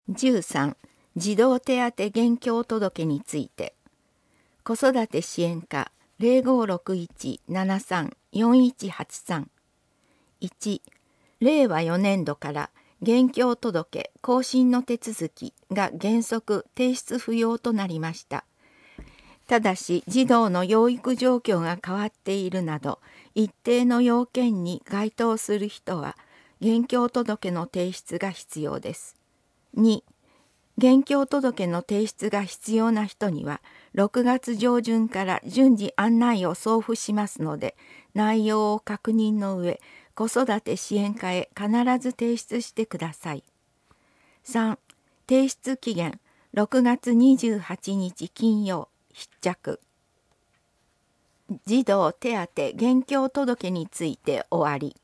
13. 児童手当現況届について。子育て支援課 0561-73-4183 1. 令和4年度から現況届更新の手続きが原則提出不要となりました。ただし児童の養育状況が変わっているなど一定の要件に該当する人は現況届の提出が必要です。2. 現況届の提出が必要な人には6月上旬から順次案内を送付しますので内容を確認の上子育て支援課へ必ず提出してください。3. 提出期限6月28日金曜必着。児童手当現況届について終わり。